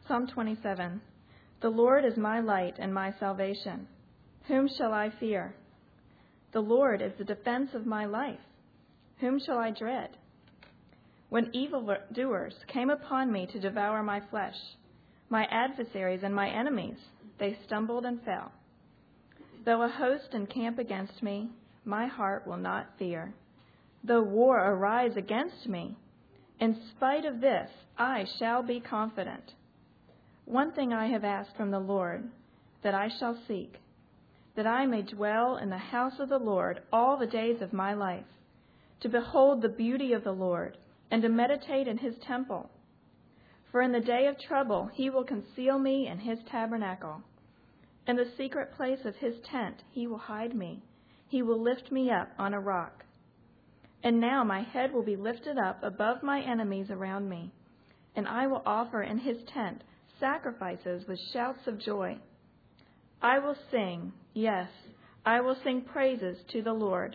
Psalm 27. The Lord is my light and my salvation. Whom shall I fear? The Lord is the defense of my life. Whom shall I dread? When evildoers came upon me to devour my flesh, my adversaries and my enemies, they stumbled and fell. Though a host encamp against me, my heart will not fear. Though war arise against me, in spite of this, I shall be confident. One thing I have asked from the Lord, that I shall seek, that I may dwell in the house of the Lord all the days of my life, to behold the beauty of the Lord, and to meditate in his temple. For in the day of trouble he will conceal me in his tabernacle. In the secret place of his tent he will hide me. He will lift me up on a rock. And now my head will be lifted up above my enemies around me, and I will offer in his tent sacrifices with shouts of joy. I will sing, yes, I will sing praises to the Lord.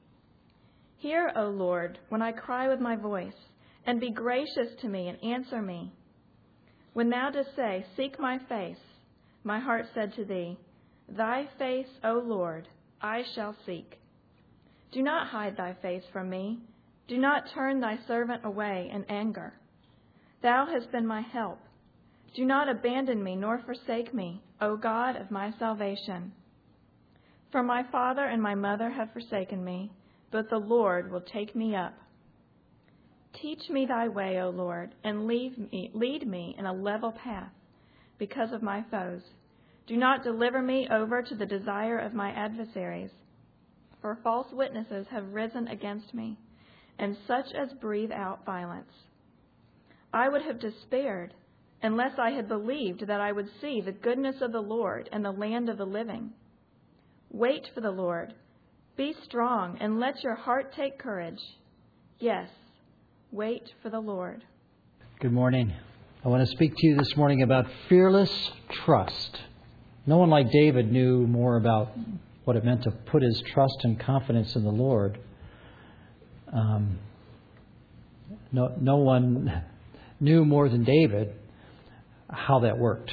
Hear, O Lord, when I cry with my voice, and be gracious to me and answer me. When thou didst say, seek my face, my heart said to thee, thy face, O Lord, I shall seek. Do not hide thy face from me. Do not turn thy servant away in anger. Thou hast been my help. Do not abandon me nor forsake me, O God of my salvation. For my father and my mother have forsaken me, but the Lord will take me up. Teach me thy way, O Lord, and lead me in a level path because of my foes. Do not deliver me over to the desire of my adversaries, for false witnesses have risen against me, and such as breathe out violence. I would have despaired unless I had believed that I would see the goodness of the Lord and the land of the living. Wait for the Lord. Be strong and let your heart take courage. Yes, wait for the Lord. Good morning. I want to speak to you this morning about fearless trust. No one like David knew more about what it meant to put his trust and confidence in the Lord. No one knew more than David how that worked.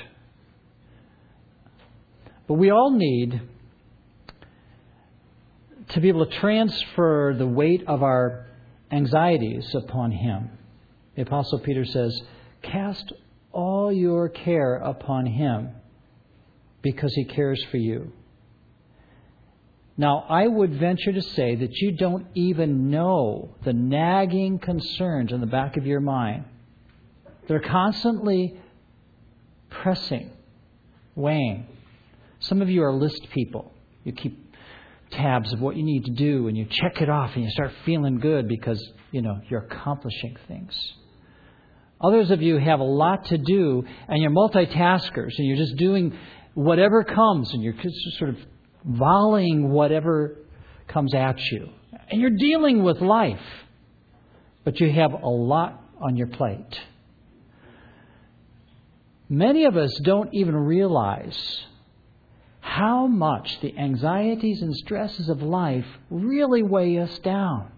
But we all need to be able to transfer the weight of our anxieties upon Him. The Apostle Peter says, cast all your care upon Him because He cares for you. Now, I would venture to say that you don't even know the nagging concerns in the back of your mind. They're constantly pressing, weighing. Some of you are list people. You keep tabs of what you need to do and you check it off and you start feeling good because, you're accomplishing things. Others of you have a lot to do and you're multitaskers and you're just doing whatever comes and you're just sort of volleying whatever comes at you. And you're dealing with life, but you have a lot on your plate. Many of us don't even realize how much the anxieties and stresses of life really weigh us down.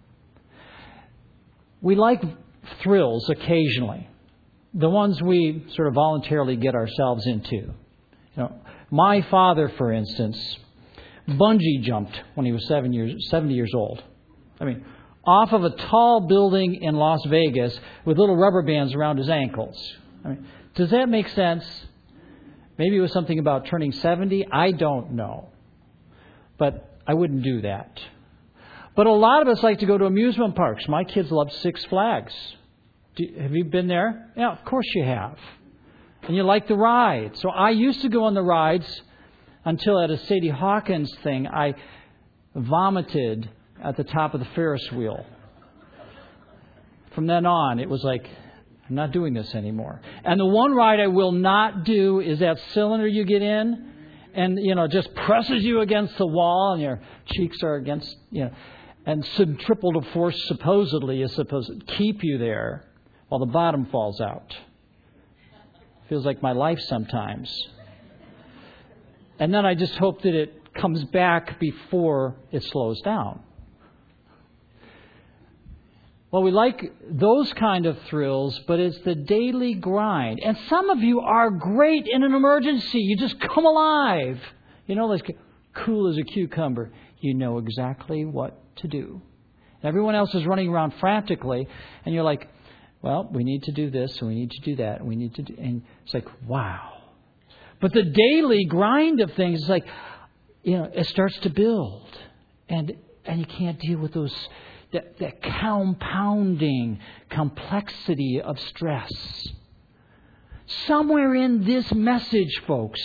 We like thrills occasionally, the ones we sort of voluntarily get ourselves into. My father, for instance, bungee jumped when he was 70 years old. Off of a tall building in Las Vegas with little rubber bands around his ankles. Does that make sense? Maybe it was something about turning 70. I don't know. But I wouldn't do that. But a lot of us like to go to amusement parks. My kids love Six Flags. Have you been there? Yeah, of course you have. And you like the rides. So I used to go on the rides until at a Sadie Hawkins thing, I vomited at the top of the Ferris wheel. From then on, it was like, I'm not doing this anymore. And the one ride I will not do is that cylinder you get in and, just presses you against the wall and your cheeks are against, and centripetal force supposedly is supposed to keep you there while the bottom falls out. Feels like my life sometimes. And then I just hope that it comes back before it slows down. Well, we like those kind of thrills, but it's the daily grind. And some of you are great in an emergency. You just come alive. You know, like cool as a cucumber. You know exactly what to do. Everyone else is running around frantically, and you're like, well, we need to do this, and we need to do that, and we need to do... And it's like, wow. But the daily grind of things is like, you know, it starts to build. And you can't deal with those... That compounding complexity of stress. Somewhere in this message, folks,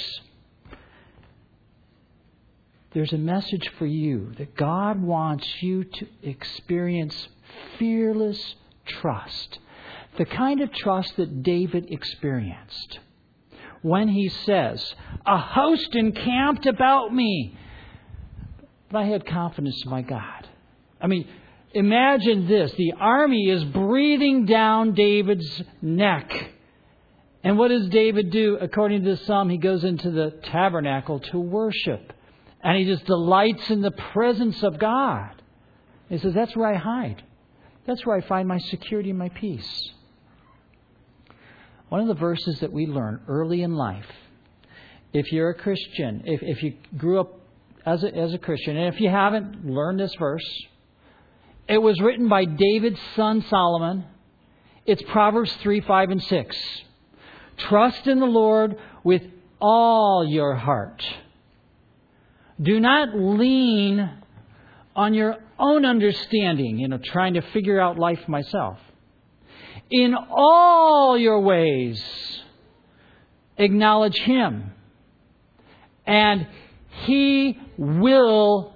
there's a message for you that God wants you to experience fearless trust. The kind of trust that David experienced when he says, "A host encamped about me, but I had confidence in my God." I mean, imagine this. The army is breathing down David's neck. And what does David do? According to the psalm, he goes into the tabernacle to worship. And he just delights in the presence of God. He says, that's where I hide. That's where I find my security and my peace. One of the verses that we learn early in life, if you're a Christian, if you grew up as a Christian, and if you haven't learned this verse, it was written by David's son Solomon. It's Proverbs 3, 5, and 6. Trust in the Lord with all your heart. Do not lean on your own understanding, trying to figure out life myself. In all your ways, acknowledge Him, and He will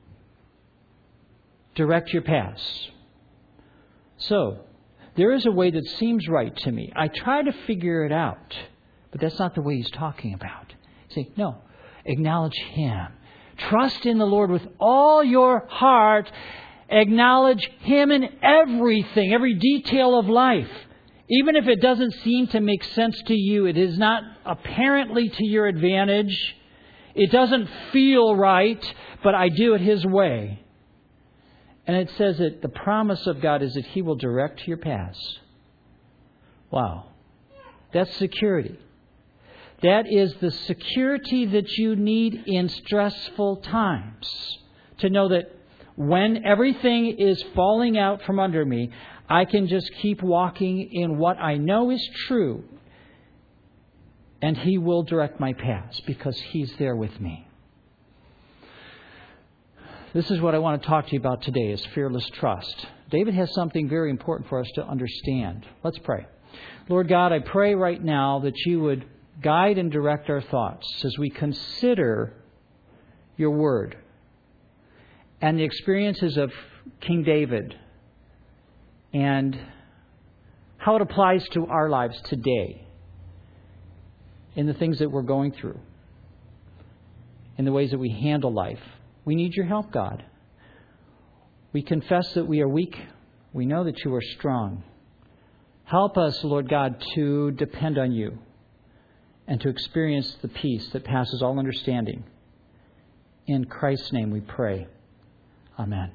direct your paths. So, there is a way that seems right to me. I try to figure it out, but that's not the way he's talking about. See, no, acknowledge Him. Trust in the Lord with all your heart. Acknowledge Him in everything, every detail of life. Even if it doesn't seem to make sense to you, it is not apparently to your advantage. It doesn't feel right, but I do it His way. And it says that the promise of God is that He will direct your paths. Wow. That's security. That is the security that you need in stressful times. To know that when everything is falling out from under me, I can just keep walking in what I know is true. And He will direct my paths because He's there with me. This is what I want to talk to you about today, is fearless trust. David has something very important for us to understand. Let's pray. Lord God, I pray right now that You would guide and direct our thoughts as we consider Your Word and the experiences of King David and how it applies to our lives today in the things that we're going through, in the ways that we handle life. We need Your help, God. We confess that we are weak. We know that You are strong. Help us, Lord God, to depend on You and to experience the peace that passes all understanding. In Christ's name we pray. Amen.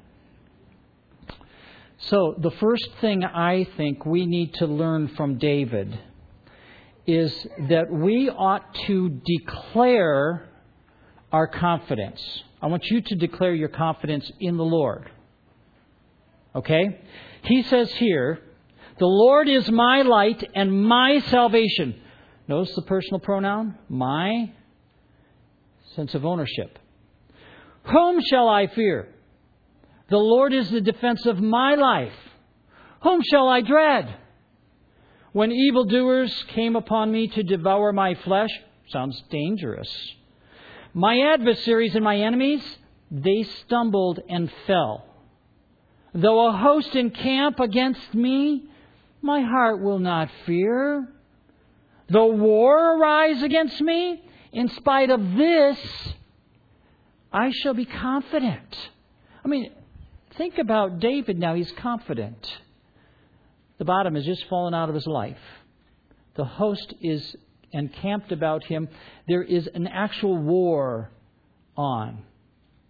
So, the first thing I think we need to learn from David is that we ought to declare our confidence. I want you to declare your confidence in the Lord. Okay? He says here, the Lord is my light and my salvation. Notice the personal pronoun, my, sense of ownership. Whom shall I fear? The Lord is the defense of my life. Whom shall I dread? When evildoers came upon me to devour my flesh, sounds dangerous. My adversaries and my enemies, they stumbled and fell. Though a host encamp against me, my heart will not fear. Though war arise against me, in spite of this, I shall be confident. I mean, think about David now. He's confident. The bottom has just fallen out of his life. The host is encamped about him. There is an actual war on.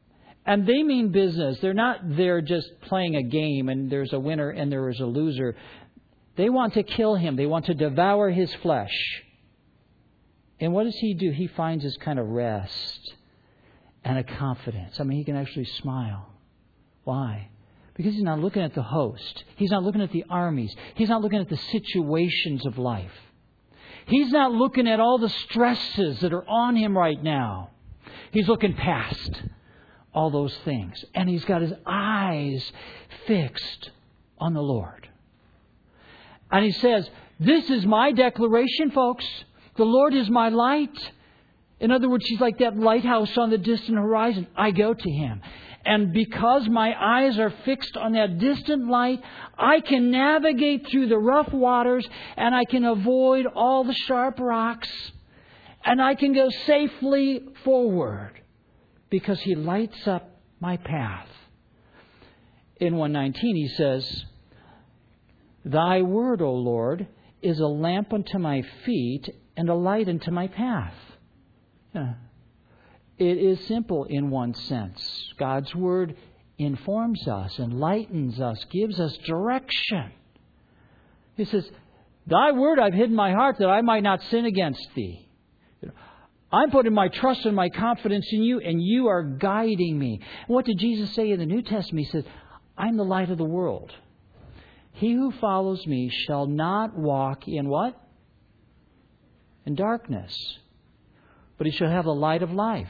And they mean business. They're not there just playing a game and there's a winner and there is a loser. They want to kill him. They want to devour his flesh. And what does he do? He finds this kind of rest and a confidence. I mean, he can actually smile. Why? Because he's not looking at the host. He's not looking at the armies. He's not looking at the situations of life. He's not looking at all the stresses that are on him right now. He's looking past all those things. And he's got his eyes fixed on the Lord. And he says, this is my declaration, folks. The Lord is my light. In other words, he's like that lighthouse on the distant horizon. I go to him. And because my eyes are fixed on that distant light, I can navigate through the rough waters and I can avoid all the sharp rocks. And I can go safely forward because he lights up my path. In 119 he says, Thy word, O Lord, is a lamp unto my feet and a light unto my path. Yeah. It is simple in one sense. God's word informs us, enlightens us, gives us direction. He says, Thy word I've hid in my heart that I might not sin against thee. I'm putting my trust and my confidence in you, and you are guiding me. And what did Jesus say in the New Testament? He said, I'm the light of the world. He who follows me shall not walk in what? In darkness. But he shall have the light of life.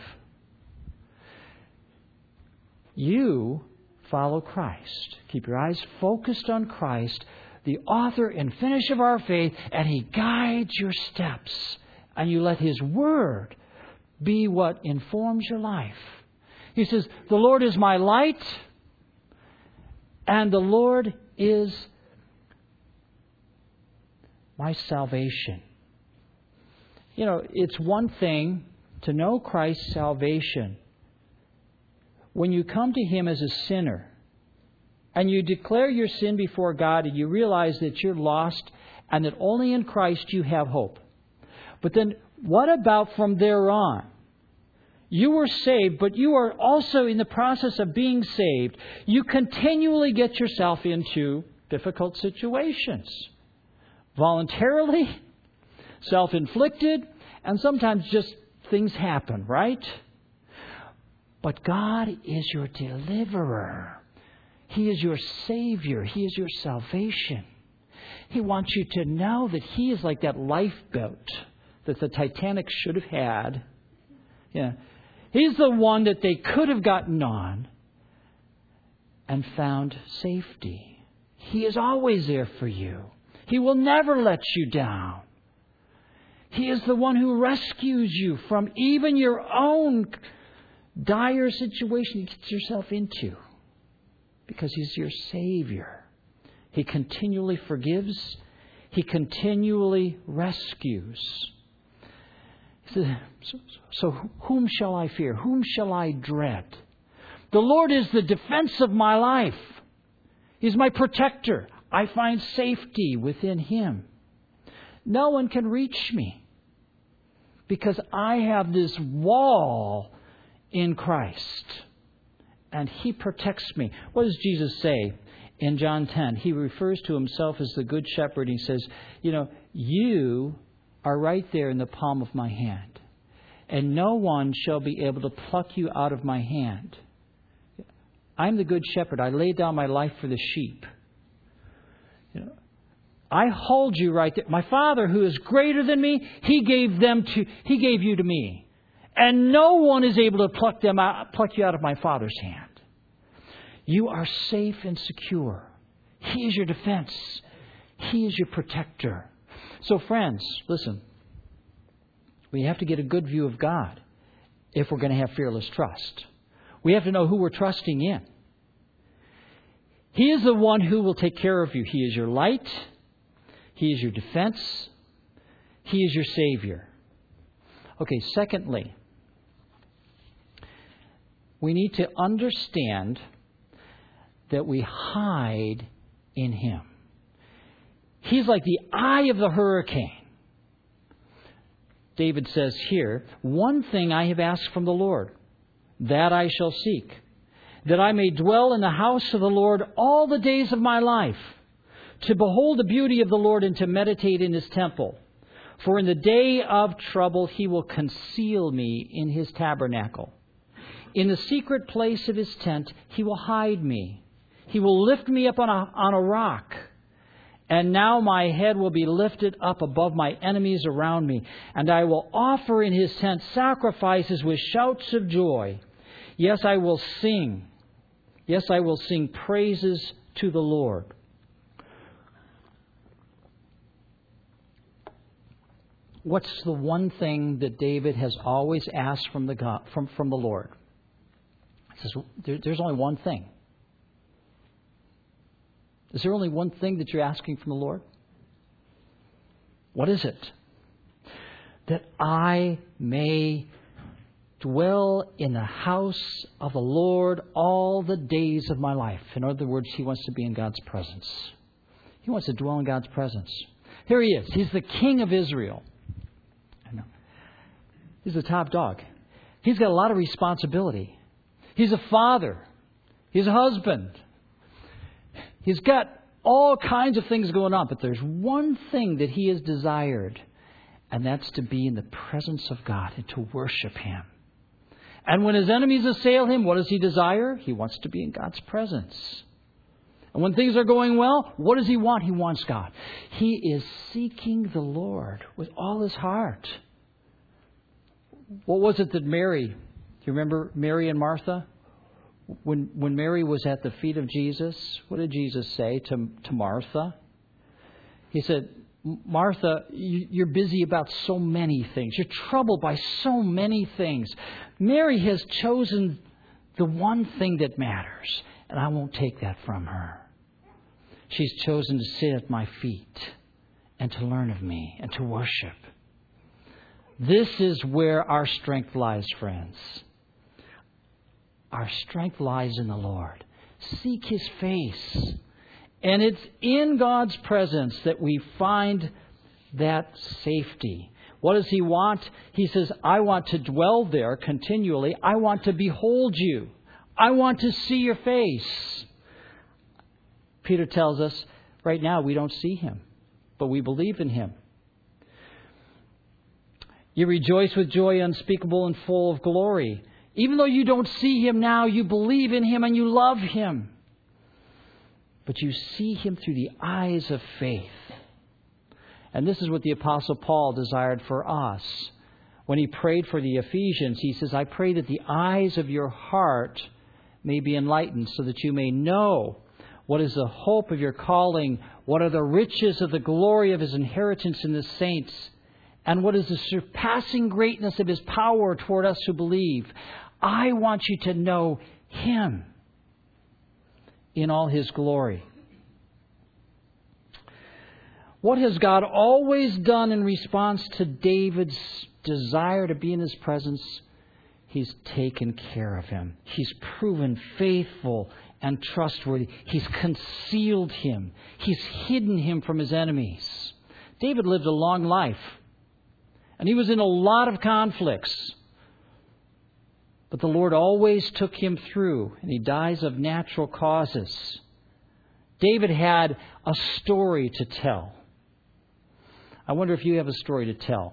You follow Christ. Keep your eyes focused on Christ, the author and finisher of our faith, and he guides your steps. And you let his word be what informs your life. He says, the Lord is my light, and the Lord is my salvation. You know, it's one thing to know Christ's salvation. When you come to him as a sinner and you declare your sin before God and you realize that you're lost and that only in Christ you have hope. But then what about from there on? You were saved, but you are also in the process of being saved. You continually get yourself into difficult situations. Voluntarily, self-inflicted, and sometimes just things happen, right? But God is your deliverer. He is your Savior. He is your salvation. He wants you to know that he is like that lifeboat that the Titanic should have had. Yeah. He's the one that they could have gotten on and found safety. He is always there for you. He will never let you down. He is the one who rescues you from even your own dire situation you get yourself into. Because he's your Savior. He continually forgives. He continually rescues. He says, so whom shall I fear? Whom shall I dread? The Lord is the defense of my life. He's my protector. I find safety within him. No one can reach me because I have this wall in Christ. And he protects me. What does Jesus say in John 10? He refers to himself as the Good Shepherd. He says, you are right there in the palm of my hand. And no one shall be able to pluck you out of my hand. I'm the Good Shepherd. I lay down my life for the sheep. I hold you right there. My Father, who is greater than me, He gave you to me. And no one is able to pluck you out of my Father's hand. You are safe and secure. He is your defense. He is your protector. So friends, listen. We have to get a good view of God if we're going to have fearless trust. We have to know who we're trusting in. He is the one who will take care of you. He is your light. He is your defense. He is your Savior. Okay, secondly, we need to understand that we hide in Him. He's like the eye of the hurricane. David says here, one thing I have asked from the Lord, that I shall seek, that I may dwell in the house of the Lord all the days of my life, to behold the beauty of the Lord and to meditate in His temple. For in the day of trouble He will conceal me in His tabernacle. In the secret place of His tent He will hide me. He will lift me up on a rock. And now my head will be lifted up above my enemies around me. And I will offer in His tent sacrifices with shouts of joy. Yes, I will sing. Yes, I will sing praises to the Lord. What's the one thing that David has always asked from the Lord? He says, there's only one thing. Is there only one thing that you're asking from the Lord? What is it? That I may dwell in the house of the Lord all the days of my life. In other words, he wants to be in God's presence. He wants to dwell in God's presence. Here he is. He's the king of Israel. I know. He's the top dog. He's got a lot of responsibility. He's a father. He's a husband. He's got all kinds of things going on. But there's one thing that he has desired. And that's to be in the presence of God and to worship Him. And when his enemies assail him, what does he desire? He wants to be in God's presence. And when things are going well, what does he want? He wants God. He is seeking the Lord with all his heart. What was it that Mary, do you remember Mary and Martha? When Mary was at the feet of Jesus, what did Jesus say to Martha? He said, Martha, you're busy about so many things. You're troubled by so many things. Mary has chosen the one thing that matters, and I won't take that from her. She's chosen to sit at my feet and to learn of me and to worship. This is where our strength lies, friends. Our strength lies in the Lord. Seek His face. And it's in God's presence that we find that safety. What does He want? He says, I want to dwell there continually. I want to behold you. I want to see your face. Peter tells us, right now we don't see Him, but we believe in Him. You rejoice with joy unspeakable and full of glory. Even though you don't see Him now, you believe in Him and you love Him. But you see Him through the eyes of faith. And this is what the Apostle Paul desired for us. When he prayed for the Ephesians, he says, I pray that the eyes of your heart may be enlightened so that you may know what is the hope of your calling, what are the riches of the glory of His inheritance in the saints, and what is the surpassing greatness of His power toward us who believe. I want you to know Him in all His glory. What has God always done in response to David's desire to be in His presence? He's taken care of him. He's proven faithful and trustworthy. He's concealed him. He's hidden him from his enemies. David lived a long life, and he was in a lot of conflicts. But the Lord always took him through, and he dies of natural causes. David had a story to tell. I wonder if you have a story to tell.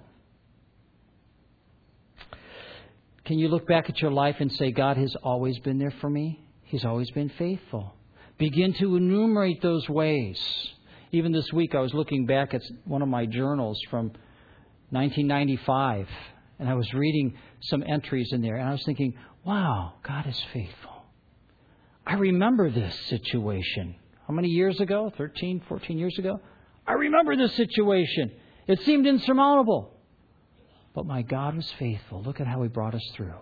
Can you look back at your life and say, God has always been there for me? He's always been faithful. Begin to enumerate those ways. Even this week I was looking back at one of my journals from 1995. And I was reading some entries in there. And I was thinking, wow, God is faithful. I remember this situation. How many years ago? 13, 14 years ago? I remember this situation. It seemed insurmountable. But my God was faithful. Look at how He brought us through.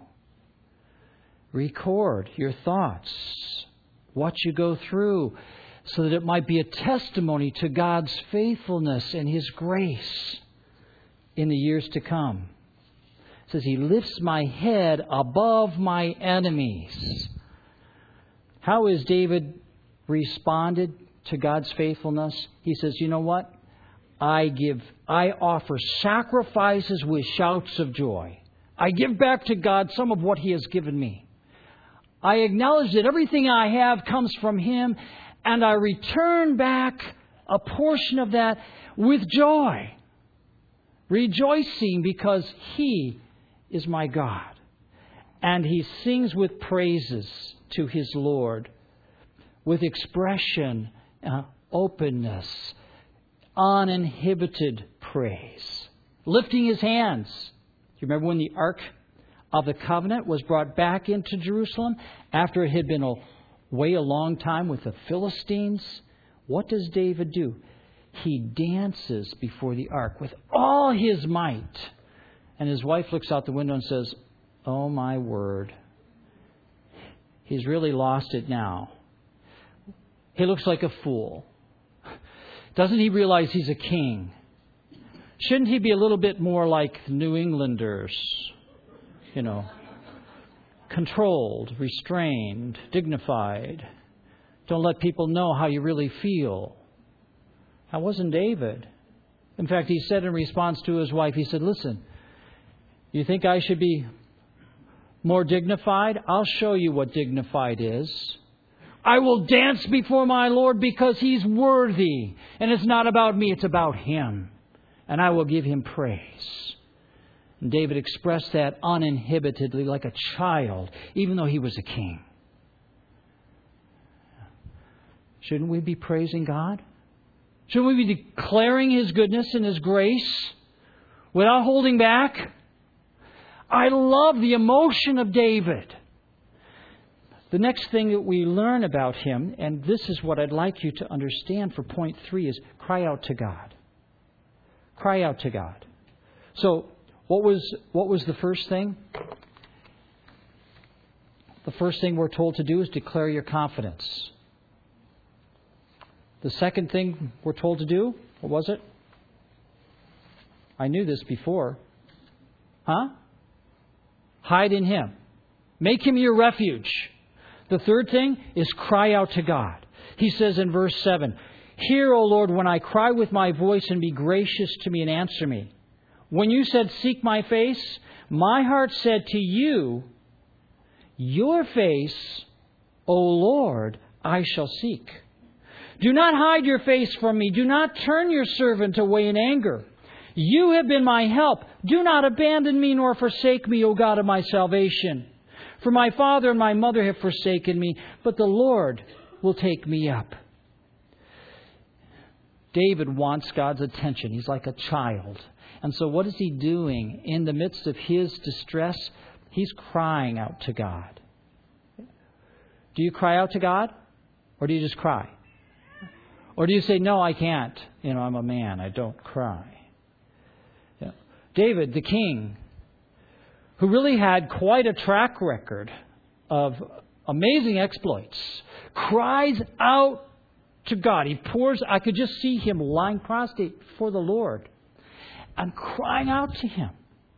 Record your thoughts, what you go through, so that it might be a testimony to God's faithfulness and His grace in the years to come. It says, He lifts my head above my enemies. How has David responded to God's faithfulness? He says, you know what? I offer sacrifices with shouts of joy. I give back to God some of what He has given me. I acknowledge that everything I have comes from Him, and I return back a portion of that with joy, rejoicing because He is my God. And he sings with praises to his Lord, with expression, openness, uninhibited praise, lifting his hands. Do you remember when the Ark of the Covenant was brought back into Jerusalem after it had been away a long time with the Philistines? What does David do? He dances before the Ark with all his might. And his wife looks out the window and says, "Oh, my word. He's really lost it now. He looks like a fool. Doesn't he realize he's a king? Shouldn't he be a little bit more like New Englanders? Controlled, restrained, dignified. Don't let people know how you really feel." That wasn't David. In fact, he said in response to his wife, he said, "Listen, you think I should be more dignified? I'll show you what dignified is. I will dance before my Lord because He's worthy. And it's not about me, it's about Him. And I will give Him praise." And David expressed that uninhibitedly like a child, even though he was a king. Shouldn't we be praising God? Shouldn't we be declaring His goodness and His grace without holding back? I love the emotion of David. The next thing that we learn about him, and this is what I'd like you to understand for point 3, is cry out to God. Cry out to God. So, what was the first thing? The first thing we're told to do is declare your confidence. The second thing we're told to do, what was it? I knew this before. Hide in Him. Make Him your refuge. The third thing is cry out to God. He says in verse 7, "Hear, O Lord, when I cry with my voice, and be gracious to me and answer me. When you said, 'Seek my face,' my heart said to you, 'Your face, O Lord, I shall seek.' Do not hide your face from me. Do not turn your servant away in anger. You have been my help. Do not abandon me nor forsake me, O God of my salvation. For my father and my mother have forsaken me, but the Lord will take me up." David wants God's attention. He's like a child. And so what is he doing? In the midst of his distress, he's crying out to God. Do you cry out to God? Or do you just cry? Or do you say, "No, I can't. I'm a man. I don't cry." David, the king, who really had quite a track record of amazing exploits, cries out to God. I could just see him lying prostrate before the Lord and crying out to Him.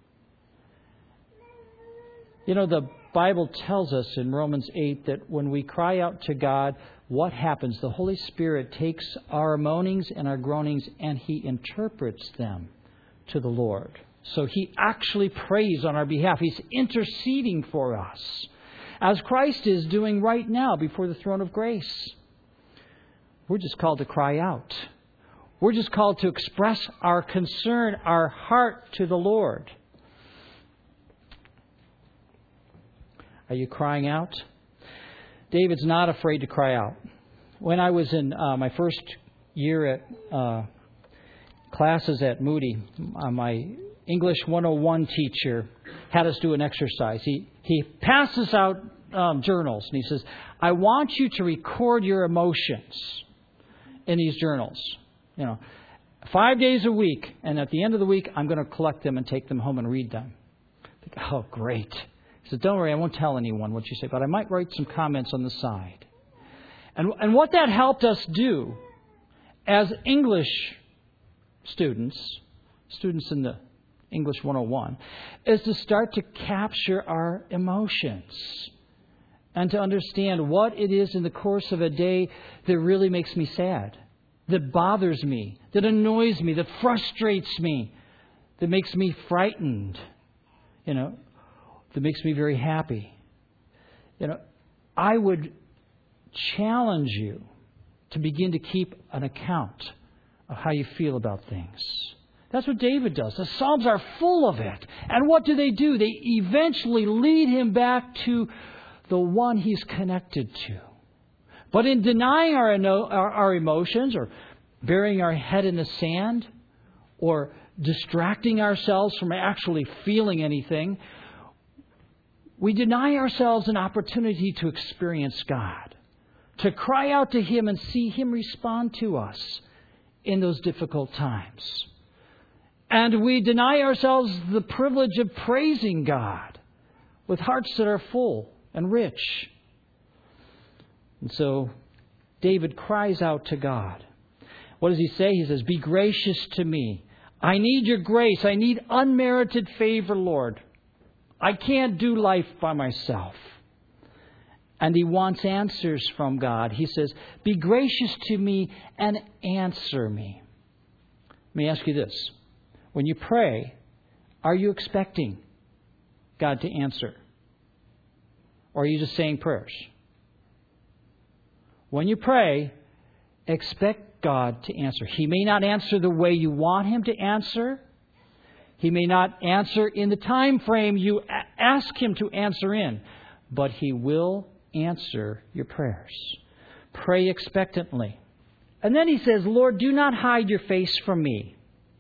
The Bible tells us in Romans 8 that when we cry out to God, what happens? The Holy Spirit takes our moanings and our groanings and He interprets them to the Lord. So He actually prays on our behalf. He's interceding for us, as Christ is doing right now before the throne of grace. We're just called to cry out. We're just called to express our concern, our heart to the Lord. Are you crying out? David's not afraid to cry out. When I was in my first year at classes at Moody, my English 101 teacher had us do an exercise. He passes out journals, and he says, "I want you to record your emotions in these journals. 5 days a week, and at the end of the week, I'm going to collect them and take them home and read them." I think, "Oh, great." He said, "Don't worry, I won't tell anyone what you say, but I might write some comments on the side." And what that helped us do as English students in the English 101, is to start to capture our emotions and to understand what it is in the course of a day that really makes me sad, that bothers me, that annoys me, that frustrates me, that makes me frightened, that makes me very happy. I would challenge you to begin to keep an account of how you feel about things. That's what David does. The Psalms are full of it. And what do? They eventually lead him back to the one he's connected to. But in denying our emotions, or burying our head in the sand, or distracting ourselves from actually feeling anything, we deny ourselves an opportunity to experience God, to cry out to Him and see Him respond to us in those difficult times. And we deny ourselves the privilege of praising God with hearts that are full and rich. And so David cries out to God. What does he say? He says, "Be gracious to me. I need your grace. I need unmerited favor, Lord. I can't do life by myself." And he wants answers from God. He says, "Be gracious to me and answer me." Let me ask you this. When you pray, are you expecting God to answer? Or are you just saying prayers? When you pray, expect God to answer. He may not answer the way you want Him to answer. He may not answer in the time frame you ask Him to answer in. But He will answer your prayers. Pray expectantly. And then he says, "Lord, do not hide your face from me."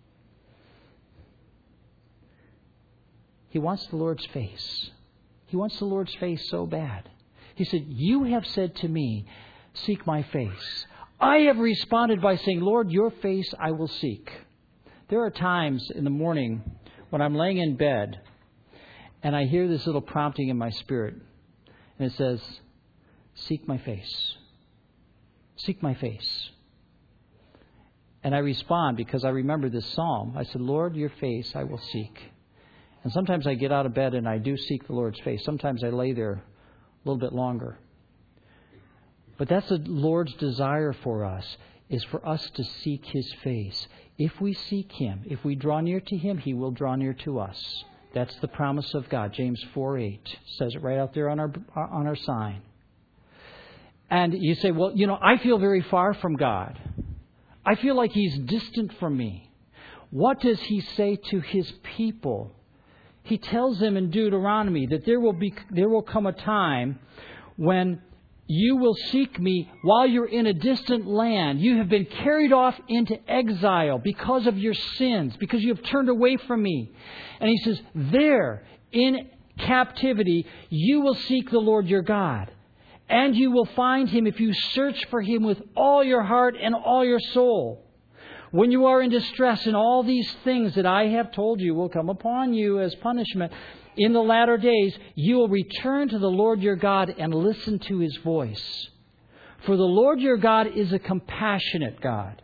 He wants the Lord's face. He wants the Lord's face so bad. He said, "You have said to me, seek my face." I have responded by saying, "Lord, your face I will seek." There are times in the morning when I'm laying in bed and I hear this little prompting in my spirit. And it says, "Seek my face. Seek my face." And I respond because I remember this psalm. I said, "Lord, your face I will seek." And sometimes I get out of bed and I do seek the Lord's face. Sometimes I lay there a little bit longer. But that's the Lord's desire for us, is for us to seek His face. If we seek Him, if we draw near to Him, He will draw near to us. That's the promise of God. James 4:8 says it right out there on our sign. And you say, "Well, I feel very far from God. I feel like He's distant from me." What does He say to His people? He tells them in Deuteronomy that there will come a time when you will seek me while you're in a distant land. You have been carried off into exile because of your sins, because you have turned away from me. And He says, there, in captivity, you will seek the Lord your God. And you will find Him if you search for Him with all your heart and all your soul. When you are in distress, and all these things that I have told you will come upon you as punishment, in the latter days, you will return to the Lord your God and listen to His voice. For the Lord your God is a compassionate God.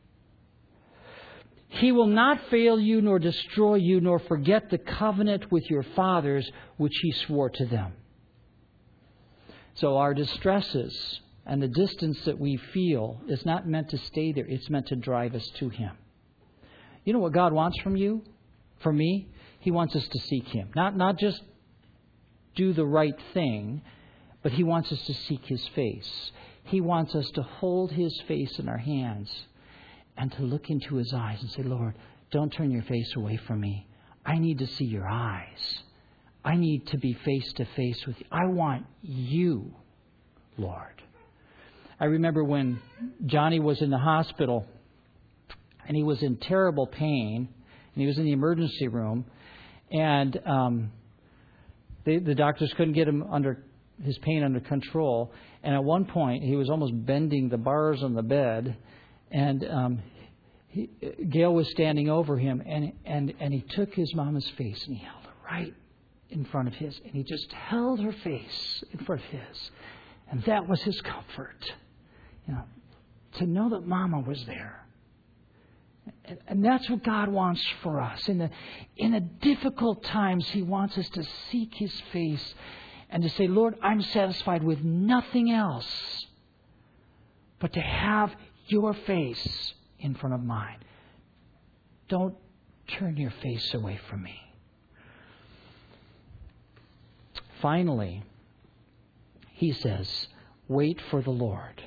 He will not fail you, nor destroy you, nor forget the covenant with your fathers, which He swore to them. So our distresses and the distance that we feel is not meant to stay there. It's meant to drive us to Him. You know what God wants from you? From me? He wants us to seek Him. Not just do the right thing, but He wants us to seek His face. He wants us to hold His face in our hands and to look into His eyes and say, "Lord, don't turn your face away from me. I need to see your eyes. I need to be face to face with you. I want you, Lord." I remember when Johnny was in the hospital and he was in terrible pain and he was in the emergency room, and the doctors couldn't get his pain under control. And at one point he was almost bending the bars on the bed, and Gail was standing over him, and he took his mama's face and he held it right in front of his, and he just held her face in front of his, and that was his comfort. To know that Mama was there. And that's what God wants for us. In the difficult times, He wants us to seek His face and to say, "Lord, I'm satisfied with nothing else but to have your face in front of mine. Don't turn your face away from me." Finally, He says, wait for the Lord.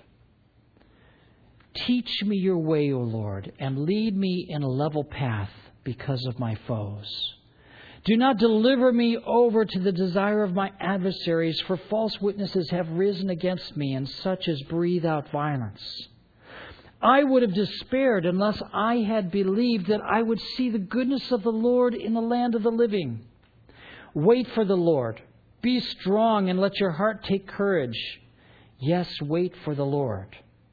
Teach me your way, O Lord, and lead me in a level path because of my foes. Do not deliver me over to the desire of my adversaries, for false witnesses have risen against me, and such as breathe out violence. I would have despaired unless I had believed that I would see the goodness of the Lord in the land of the living. Wait for the Lord. Be strong and let your heart take courage. Yes, wait for the Lord.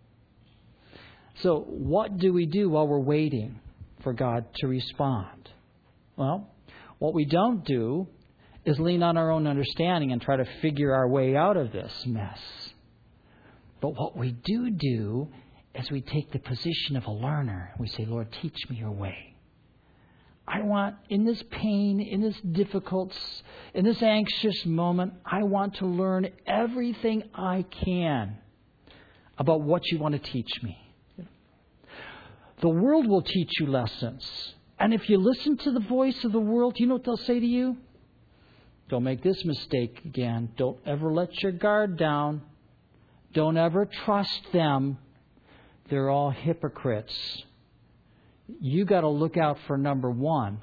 So what do we do while we're waiting for God to respond? Well, what we don't do is lean on our own understanding and try to figure our way out of this mess. But what we do is we take the position of a learner. We say, Lord, teach me your way. I want, in this pain, in this difficult, in this anxious moment, I want to learn everything I can about what you want to teach me. The world will teach you lessons. And if you listen to the voice of the world, you know what they'll say to you? Don't make this mistake again. Don't ever let your guard down. Don't ever trust them. They're all hypocrites. You got to look out for number one.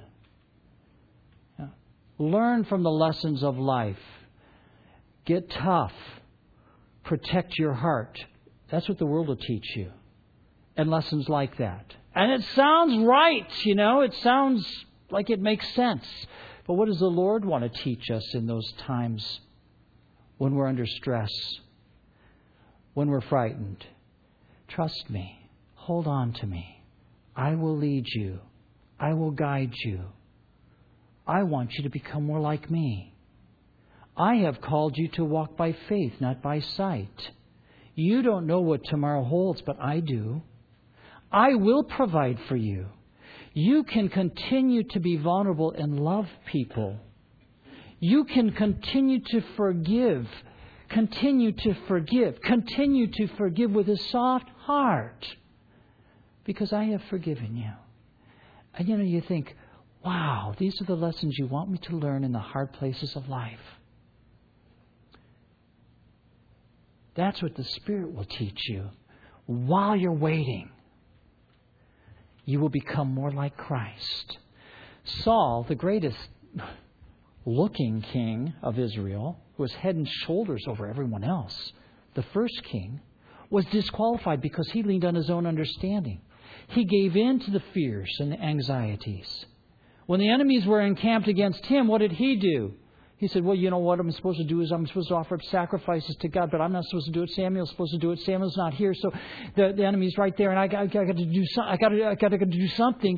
Learn from the lessons of life. Get tough. Protect your heart. That's what the world will teach you. And lessons like that. And it sounds right, you know. It sounds like it makes sense. But what does the Lord want to teach us in those times when we're under stress? When we're frightened? Trust me. Hold on to me. I will lead you. I will guide you. I want you to become more like me. I have called you to walk by faith, not by sight. You don't know what tomorrow holds, but I do. I will provide for you. You can continue to be vulnerable and love people. You can continue to forgive. Continue to forgive. Continue to forgive with a soft heart. Because I have forgiven you. And you think, wow, these are the lessons you want me to learn in the hard places of life. That's what the Spirit will teach you. While you're waiting, you will become more like Christ. Saul, the greatest looking king of Israel, who was head and shoulders over everyone else, the first king, was disqualified because he leaned on his own understanding. He gave in to the fears and the anxieties. When the enemies were encamped against him, what did he do? He said, well, you know what I'm supposed to do is I'm supposed to offer up sacrifices to God, but I'm not supposed to do it. Samuel's supposed to do it. Samuel's not here, so the enemy's right there, and I got to do something. I got to do something.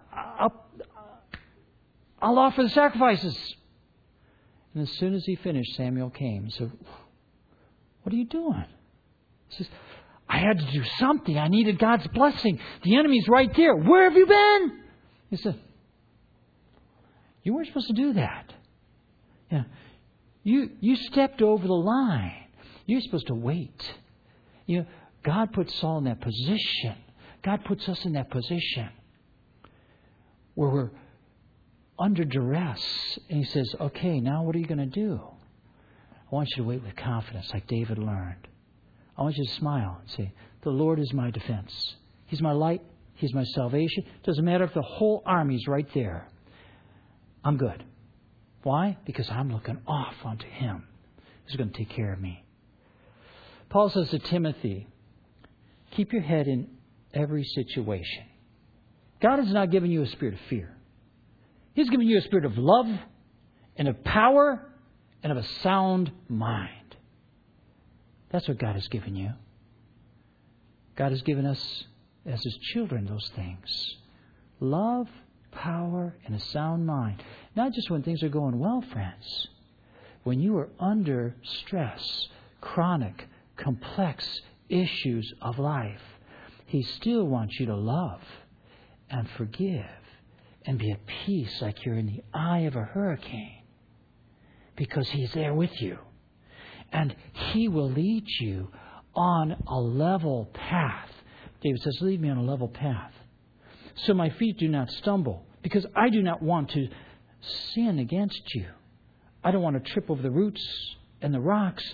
I'll offer the sacrifices. And as soon as he finished, Samuel came and said, what are you doing? He says, I had to do something. I needed God's blessing. The enemy's right there. Where have you been? He said, you weren't supposed to do that. Yeah, you stepped over the line. You're supposed to wait. God put Saul in that position. God puts us in that position where we're under duress. And He says, okay, now what are you going to do? I want you to wait with confidence like David learned. I want you to smile and say, the Lord is my defense. He's my light. He's my salvation. Doesn't matter if the whole army's right there. I'm good. Why? Because I'm looking off onto Him who's going to take care of me. Paul says to Timothy, keep your head in every situation. God has not given you a spirit of fear. He's given you a spirit of love and of power and of a sound mind. That's what God has given you. God has given us, as His children, those things. Love, power, and a sound mind. Not just when things are going well, friends. When you are under stress, chronic, complex issues of life, He still wants you to love and forgive and be at peace like you're in the eye of a hurricane. Because He's there with you. And He will lead you on a level path. David says, lead me on a level path, so my feet do not stumble, because I do not want to sin against you. I don't want to trip over the roots and the rocks.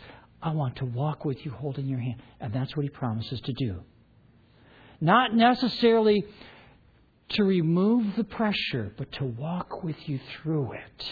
I want to walk with you holding your hand. And that's what He promises to do. Not necessarily to remove the pressure, but to walk with you through it.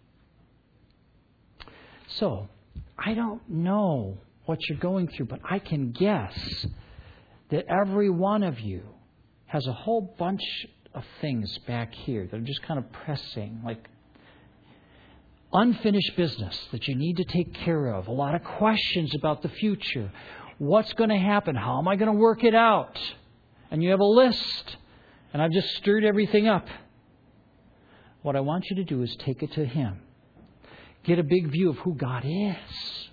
So, I don't know what you're going through, but I can guess that every one of you has a whole bunch of things back here that are just kind of pressing, like unfinished business that you need to take care of. A lot of questions about the future. What's going to happen? How am I going to work it out? And you have a list. And I've just stirred everything up. What I want you to do is take it to Him. Get a big view of who God is.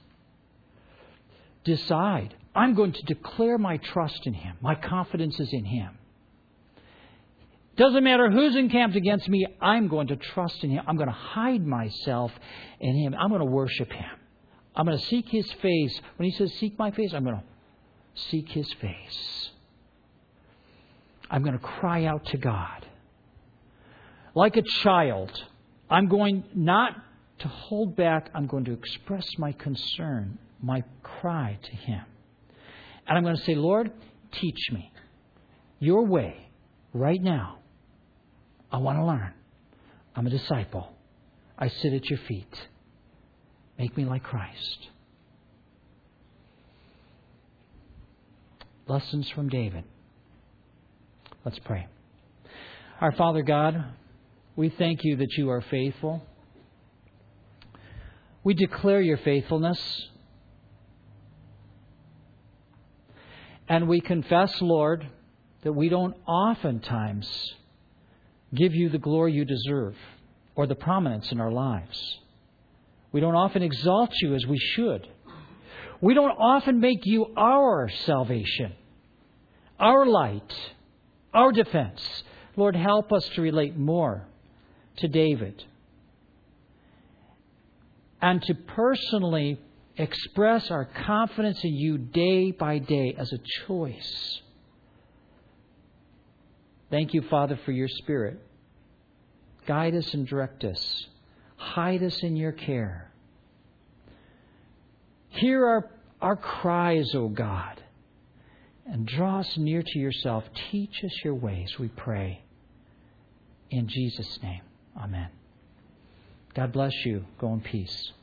Decide, I'm going to declare my trust in Him. My confidence is in Him. Doesn't matter who's encamped against me, I'm going to trust in Him. I'm going to hide myself in Him. I'm going to worship Him. I'm going to seek His face. When He says, seek my face, I'm going to seek His face. I'm going to cry out to God. Like a child, I'm going not to hold back. I'm going to express my concern, my cry to Him. And I'm going to say, Lord, teach me your way right now. I want to learn. I'm a disciple. I sit at your feet. Make me like Christ. Lessons from David. Let's pray. Our Father God, we thank you that you are faithful. We declare your faithfulness. And we confess, Lord, that we don't oftentimes give you the glory you deserve or the prominence in our lives. We don't often exalt you as we should. We don't often make you our salvation, our light, our defense. Lord, help us to relate more to David and to personally express our confidence in you day by day as a choice. Thank you, Father, for your Spirit. Guide us and direct us. Hide us in your care. Hear our cries, O God, and draw us near to yourself. Teach us your ways, we pray. In Jesus' name, amen. God bless you. Go in peace.